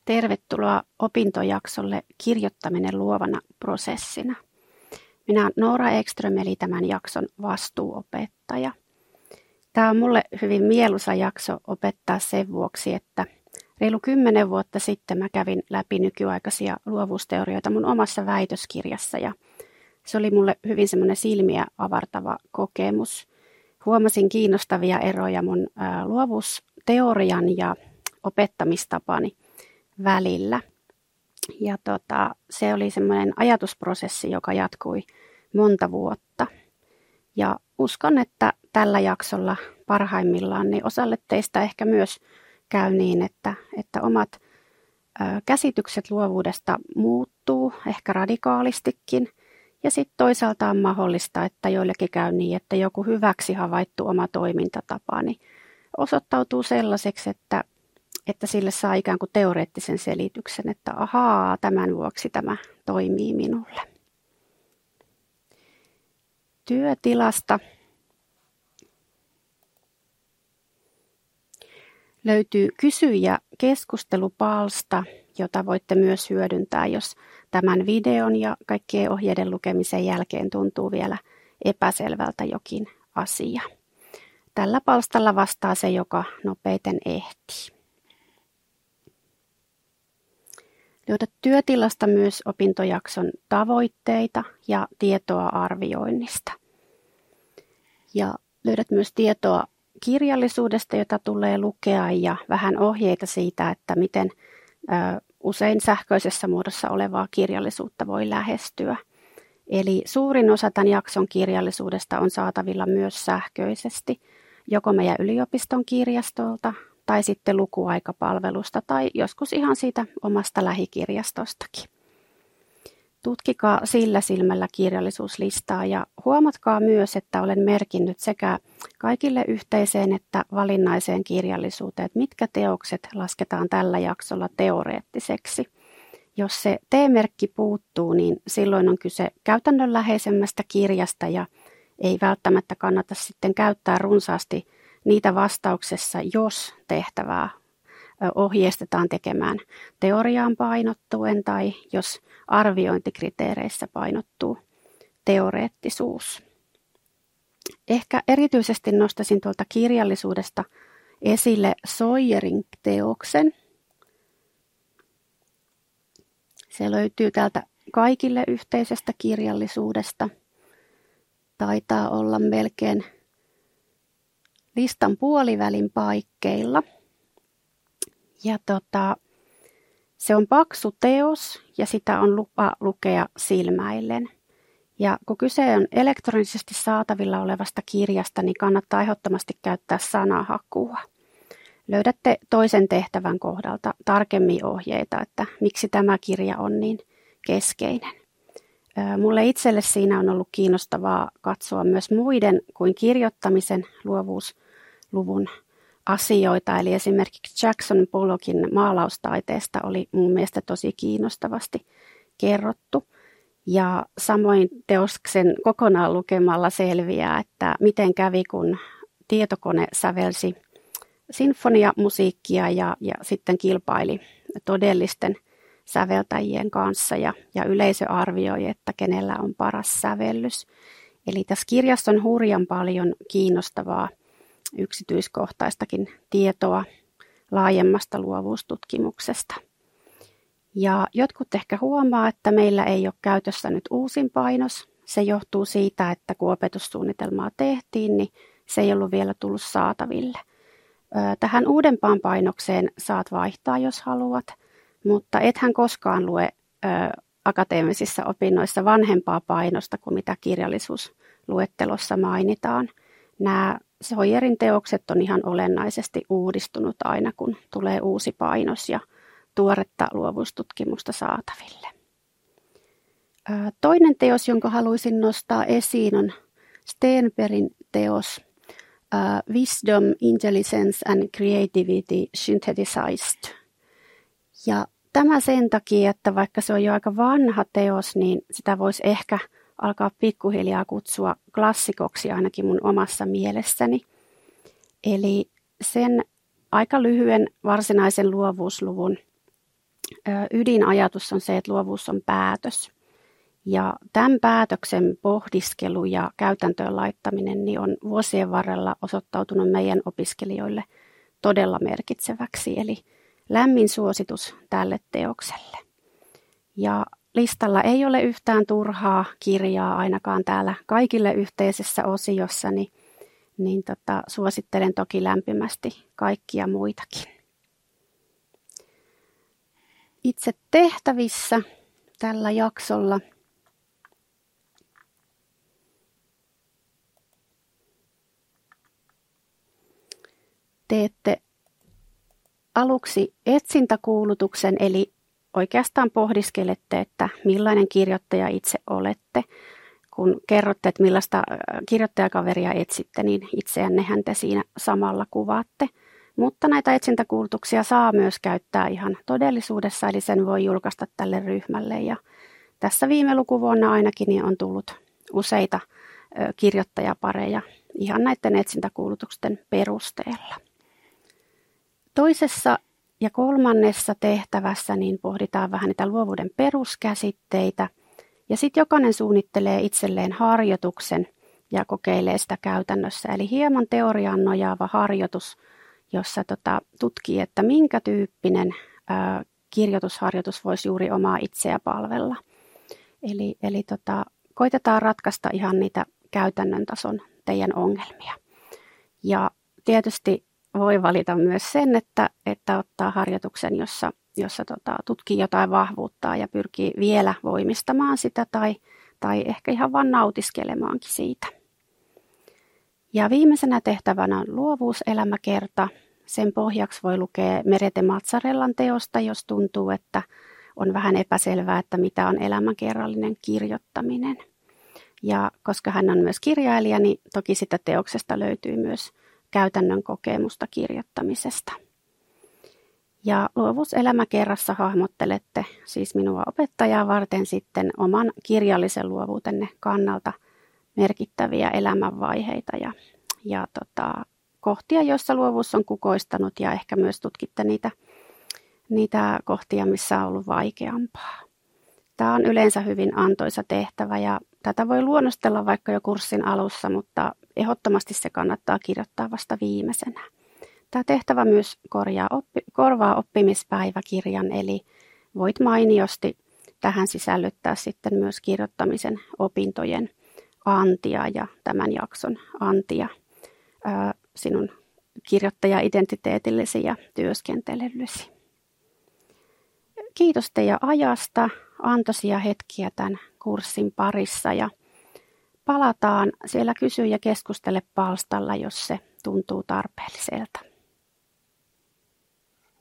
Tervetuloa opintojaksolle Kirjoittaminen luovana prosessina. Minä olen Noora Ekström, eli tämän jakson vastuuopettaja. Tämä on mulle hyvin mieluisa jakso opettaa sen vuoksi, että reilu 10 vuotta sitten mä kävin läpi nykyaikaisia luovuusteorioita mun omassa väitöskirjassa ja se oli mulle hyvin semmoinen silmiä avartava kokemus. Huomasin kiinnostavia eroja mun luovuusteorian ja opettamistapani välillä. Ja se oli semmoinen ajatusprosessi, joka jatkui monta vuotta. Ja uskon, että tällä jaksolla parhaimmillaan niin osalle teistä ehkä myös käy niin, että omat käsitykset luovuudesta muuttuu, ehkä radikaalistikin. Ja sitten toisaalta on mahdollista, että joillekin käy niin, että joku hyväksi havaittu oma toimintatapa niin osoittautuu sellaiseksi, että sille saa ikään kuin teoreettisen selityksen, että ahaa, tämän vuoksi tämä toimii minulle. Työtilasta löytyy kysy- ja keskustelupalsta, jota voitte myös hyödyntää, jos tämän videon ja kaikkien ohjeiden lukemisen jälkeen tuntuu vielä epäselvältä jokin asia. Tällä palstalla vastaa se, joka nopeiten ehtii. Löydät työtilasta myös opintojakson tavoitteita ja tietoa arvioinnista. Ja löydät myös tietoa kirjallisuudesta, jota tulee lukea ja vähän ohjeita siitä, että miten usein sähköisessä muodossa olevaa kirjallisuutta voi lähestyä. Eli suurin osa tämän jakson kirjallisuudesta on saatavilla myös sähköisesti, joko meidän yliopiston kirjastolta tai sitten lukuaikapalvelusta tai joskus ihan siitä omasta lähikirjastostakin. Tutkikaa sillä silmällä kirjallisuuslistaa ja huomatkaa myös, että olen merkinnyt sekä kaikille yhteiseen että valinnaiseen kirjallisuuteen, että mitkä teokset lasketaan tällä jaksolla teoreettiseksi. Jos se T-merkki puuttuu, niin silloin on kyse käytännönläheisemmästä kirjasta ja ei välttämättä kannata sitten käyttää runsaasti niitä vastauksessa, jos tehtävää ohjeistetaan tekemään teoriaan painottuen tai jos arviointikriteereissä painottuu teoreettisuus. Ehkä erityisesti nostaisin tuolta kirjallisuudesta esille Sawyerin teoksen. Se löytyy täältä kaikille yhteisestä kirjallisuudesta. Taitaa olla melkein listan puolivälin paikkeilla. Ja se on paksu teos ja sitä on lupa lukea silmäillen. Ja kun kyse on elektronisesti saatavilla olevasta kirjasta, niin kannattaa ehdottomasti käyttää sanahakua. Löydätte toisen tehtävän kohdalta tarkemmin ohjeita, että miksi tämä kirja on niin keskeinen. Mulle itselle siinä on ollut kiinnostavaa katsoa myös muiden kuin kirjoittamisen luovuusluvun asioita. Eli esimerkiksi Jackson Pollockin maalaustaiteesta oli mun mielestä tosi kiinnostavasti kerrottu. Ja samoin teoksen kokonaan lukemalla selviää, että miten kävi, kun tietokone sävelsi sinfoniamusiikkia ja sitten kilpaili todellisten säveltäjien kanssa ja yleisö arvioi, että kenellä on paras sävellys. Eli tässä kirjassa on hurjan paljon kiinnostavaa yksityiskohtaistakin tietoa laajemmasta luovuustutkimuksesta. Ja jotkut ehkä huomaa, että meillä ei ole käytössä nyt uusin painos. Se johtuu siitä, että kun opetussuunnitelmaa tehtiin, niin se ei ollut vielä tullut saataville. Tähän uudempaan painokseen saat vaihtaa, jos haluat, mutta ethän koskaan lue akateemisissa opinnoissa vanhempaa painosta kuin mitä kirjallisuusluettelossa mainitaan. Nämä Sawyerin teokset on ihan olennaisesti uudistunut aina, kun tulee uusi painos ja tuoretta luovuustutkimusta saataville. Toinen teos, jonka haluaisin nostaa esiin, on Steenbergin teos Wisdom, Intelligence and Creativity Synthesized. Ja tämä sen takia, että vaikka se on jo aika vanha teos, niin sitä voisi ehkä alkaa pikkuhiljaa kutsua klassikoksi ainakin mun omassa mielessäni. Eli sen aika lyhyen varsinaisen luovuusluvun ydinajatus on se, että luovuus on päätös. Ja tämän päätöksen pohdiskelu ja käytäntöön laittaminen niin on vuosien varrella osoittautunut meidän opiskelijoille todella merkitseväksi. Eli lämmin suositus tälle teokselle. Ja listalla ei ole yhtään turhaa kirjaa ainakaan täällä kaikille yhteisessä osiossa, niin suosittelen toki lämpimästi kaikkia muitakin. Itse tehtävissä tällä jaksolla teette aluksi etsintäkuulutuksen, eli oikeastaan pohdiskelette, että millainen kirjoittaja itse olette. Kun kerrotte, että millaista kirjoittajakaveria etsitte, niin itseännehän te siinä samalla kuvaatte. Mutta näitä etsintäkuulutuksia saa myös käyttää ihan todellisuudessa, eli sen voi julkaista tälle ryhmälle. Ja tässä viime lukuvuonna ainakin niin on tullut useita kirjoittajapareja ihan näiden etsintäkuulutusten perusteella. Toisessa ja kolmannessa tehtävässä niin pohditaan vähän niitä luovuuden peruskäsitteitä. Ja sitten jokainen suunnittelee itselleen harjoituksen ja kokeilee sitä käytännössä. Eli hieman teoriaan nojaava harjoitus, jossa tutkii, että minkä tyyppinen kirjoitusharjoitus voisi juuri omaa itseä palvella. Eli koitetaan ratkaista ihan niitä käytännön tason teidän ongelmia. Ja tietysti voi valita myös sen, että ottaa harjoituksen, jossa tutkii jotain vahvuuttaa ja pyrkii vielä voimistamaan sitä tai ehkä ihan vaan nautiskelemaankin siitä. Ja viimeisenä tehtävänä on luovuuselämäkerta. Sen pohjaksi voi lukea Merete Mazzarellan teosta, jos tuntuu, että on vähän epäselvää, että mitä on elämänkerrallinen kirjoittaminen. Ja koska hän on myös kirjailija, niin toki sitä teoksesta löytyy myös käytännön kokemusta kirjoittamisesta. Ja luovuuselämäkerrassa hahmottelette siis minua opettajaa varten sitten oman kirjallisen luovuutenne kannalta merkittäviä elämänvaiheita ja kohtia, joissa luovuus on kukoistanut ja ehkä myös tutkitte niitä kohtia, missä on ollut vaikeampaa. Tämä on yleensä hyvin antoisa tehtävä ja tätä voi luonnostella vaikka jo kurssin alussa, mutta ehdottomasti se kannattaa kirjoittaa vasta viimeisenä. Tämä tehtävä myös korvaa oppimispäiväkirjan, eli voit mainiosti tähän sisällyttää sitten myös kirjoittamisen opintojen antia ja tämän jakson antia sinun kirjoittaja-identiteetillesi ja työskentelyllesi. Kiitos teidän ajasta, antoisia hetkiä tämän kurssin parissa ja palataan siellä kysy ja keskustele -palstalla, jos se tuntuu tarpeelliselta.